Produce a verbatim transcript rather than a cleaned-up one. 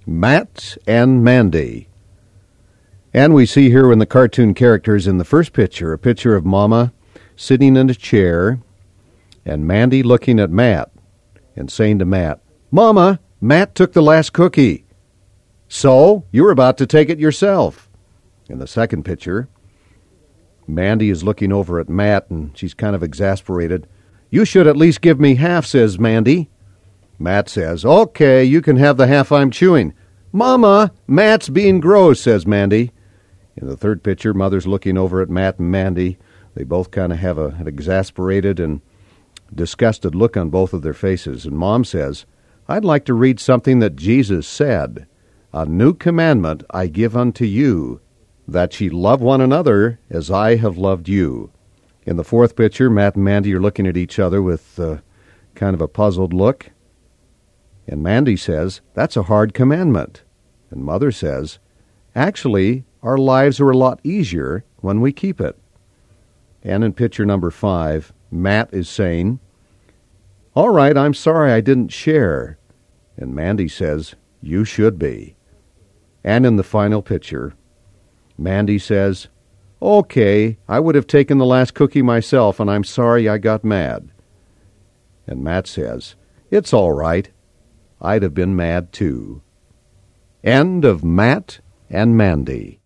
Matt and Mandy. And we see here in the cartoon characters in the first picture, a picture of Mama sitting in a chair and Mandy looking at Matt and saying to Matt, "Mama, Matt took the last cookie." "So, you're about to take it yourself." In the second picture, Mandy is looking over at Matt and she's kind of exasperated. "You should at least give me half," says Mandy. Matt says, "Okay, you can have the half I'm chewing." "Mama, Matt's being gross," says Mandy. In the third picture, Mother's looking over at Matt and Mandy. They both kind of have a, an exasperated and disgusted look on both of their faces. And Mom says, "I'd like to read something that Jesus said. A new commandment I give unto you, that ye love one another as I have loved you." In the fourth picture, Matt and Mandy are looking at each other with uh, kind of a puzzled look. And Mandy says, "That's a hard commandment." And Mother says, "Actually, our lives are a lot easier when we keep it." And in picture number five, Matt is saying, "All right, I'm sorry I didn't share." And Mandy says, "You should be." And in the final picture, Mandy says, "Okay, I would have taken the last cookie myself, and I'm sorry I got mad." And Matt says, "It's all right. I'd have been mad too." End of Matt and Mandy.